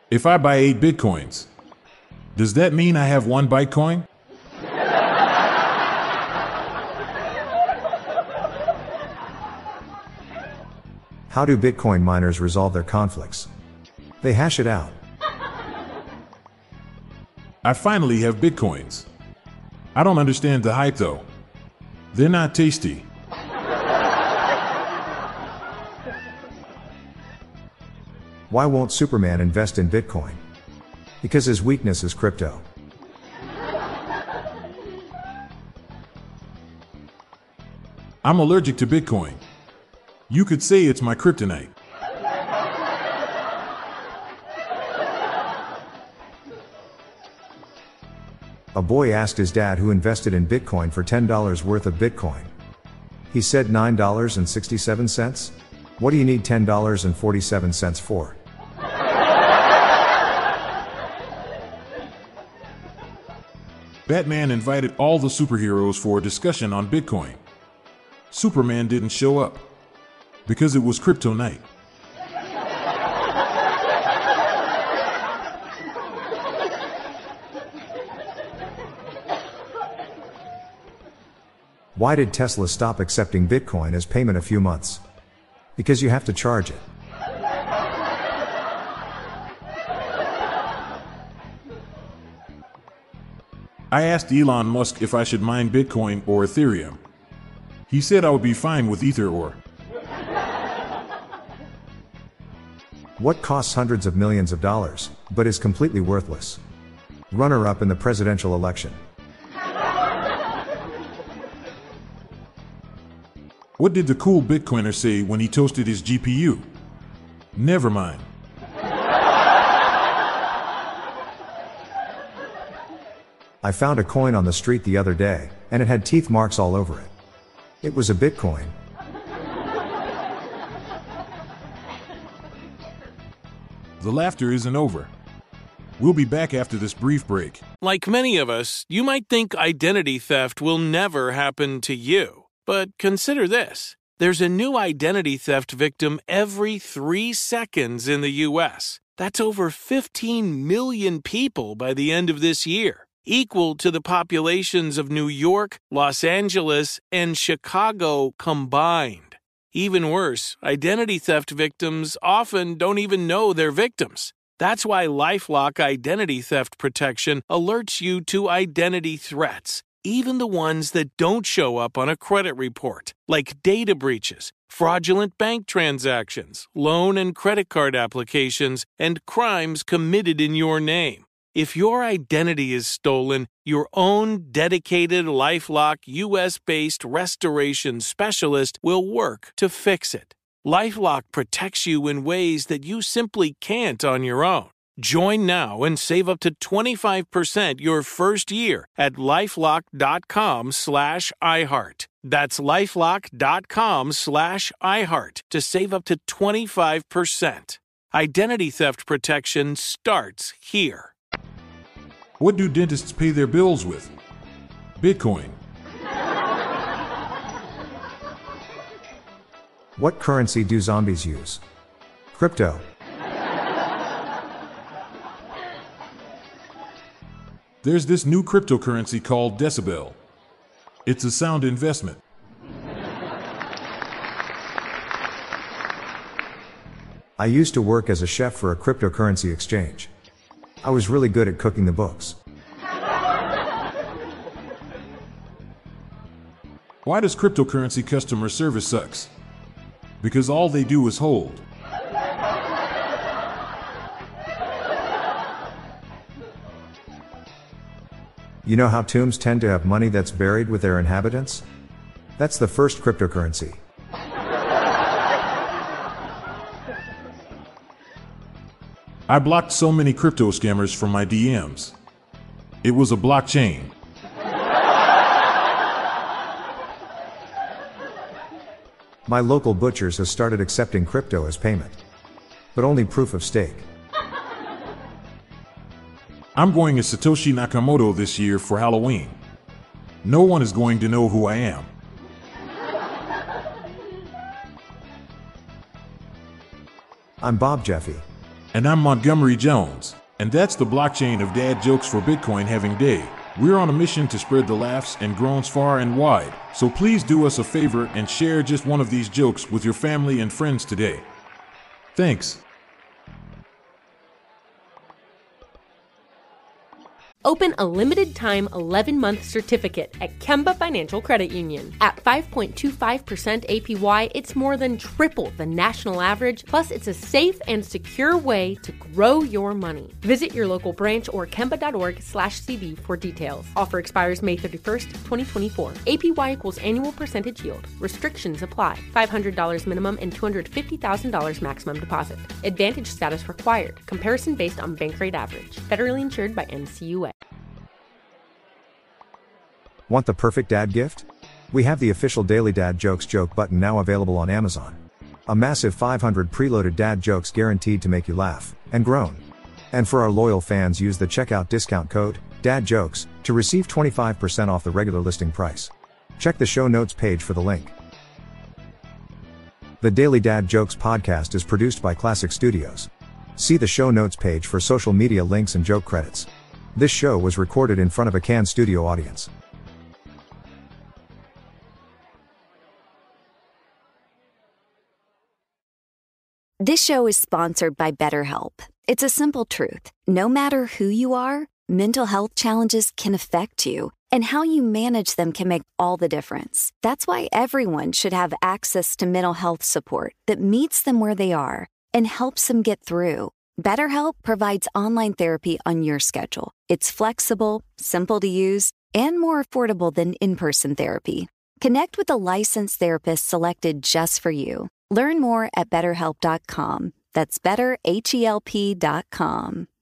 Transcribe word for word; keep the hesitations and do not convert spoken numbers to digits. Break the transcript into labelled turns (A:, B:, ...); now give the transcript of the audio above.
A: If I buy eight Bitcoins, does that mean I have one Bitcoin?
B: How do Bitcoin miners resolve their conflicts? They hash it out.
A: I finally have Bitcoins. I don't understand the hype though. They're not tasty.
B: Why won't Superman invest in Bitcoin? Because his weakness is crypto.
A: I'm allergic to Bitcoin. You could say it's my kryptonite.
B: A boy asked his dad who invested in Bitcoin for ten dollars worth of Bitcoin. He said nine dollars and sixty-seven cents? What do you need ten dollars and forty-seven cents for?
A: Batman invited all the superheroes for a discussion on Bitcoin. Superman didn't show up because it was crypto night.
B: Why did Tesla stop accepting Bitcoin as payment a few months? Because you have to charge it.
A: I asked Elon Musk if I should mine Bitcoin or Ethereum. He said I would be fine with either or.
B: What costs hundreds of millions of dollars, but is completely worthless? Runner-up in the presidential election.
A: What did the cool Bitcoiner say when he toasted his G P U? Never mind.
B: I found a coin on the street the other day, and it had teeth marks all over it. It was a Bitcoin.
A: The laughter isn't over. We'll be back after this brief break.
C: Like many of us, you might think identity theft will never happen to you. But consider this. There's a new identity theft victim every three seconds in the U S. That's over fifteen million people by the end of this year, equal to the populations of New York, Los Angeles, and Chicago combined. Even worse, identity theft victims often don't even know they're victims. That's why LifeLock Identity Theft Protection alerts you to identity threats, even the ones that don't show up on a credit report, like data breaches, fraudulent bank transactions, loan and credit card applications, and crimes committed in your name. If your identity is stolen, your own dedicated LifeLock U S-based restoration specialist will work to fix it. LifeLock protects you in ways that you simply can't on your own. Join now and save up to twenty-five percent your first year at lifelock.com slash iHeart. That's lifelock.com slash iHeart to save up to twenty-five percent. Identity theft protection starts here.
A: What do dentists pay their bills with? Bitcoin.
B: What currency do zombies use? Crypto.
A: There's this new cryptocurrency called Decibel. It's a sound investment.
B: I used to work as a chef for a cryptocurrency exchange. I was really good at cooking the books.
A: Why does cryptocurrency customer service sucks? Because all they do is hold.
B: You know how tombs tend to have money that's buried with their inhabitants? That's the first cryptocurrency.
A: I blocked so many crypto scammers from my D Ms. It was a blockchain.
B: My local butchers has started accepting crypto as payment. But only proof of stake.
A: I'm going as Satoshi Nakamoto this year for Halloween. No one is going to know who I am.
B: I'm Bob Jeffy.
A: And I'm Montgomery Jones. And that's the blockchain of dad jokes for Bitcoin having day. We're on a mission to spread the laughs and groans far and wide. So please do us a favor and share just one of these jokes with your family and friends today. Thanks.
D: Open a limited-time eleven-month certificate at Kemba Financial Credit Union. At five point two five percent A P Y, it's more than triple the national average, plus it's a safe and secure way to grow your money. Visit your local branch or kemba.org slash CD for details. Offer expires May thirty-first, twenty twenty-four. A P Y equals annual percentage yield. Restrictions apply. five hundred dollars minimum and two hundred fifty thousand dollars maximum deposit. Advantage status required. Comparison based on bank rate average. Federally insured by N C U A.
B: Want the perfect dad gift? We have the official Daily Dad Jokes joke button now available on Amazon. A massive five hundred preloaded dad jokes guaranteed to make you laugh and groan. And for our loyal fans, use the checkout discount code DADJOKES to receive twenty-five percent off the regular listing price. Check the show notes page for the link. The Daily Dad Jokes podcast is produced by Classic Studios. See the show notes page for social media links and joke credits. This show was recorded in front of a Cannes studio audience.
E: This show is sponsored by BetterHelp. It's a simple truth. No matter who you are, mental health challenges can affect you, and how you manage them can make all the difference. That's why everyone should have access to mental health support that meets them where they are and helps them get through. BetterHelp provides online therapy on your schedule. It's flexible, simple to use, and more affordable than in-person therapy. Connect with a licensed therapist selected just for you. Learn more at better help dot com. That's better H E L P dot com.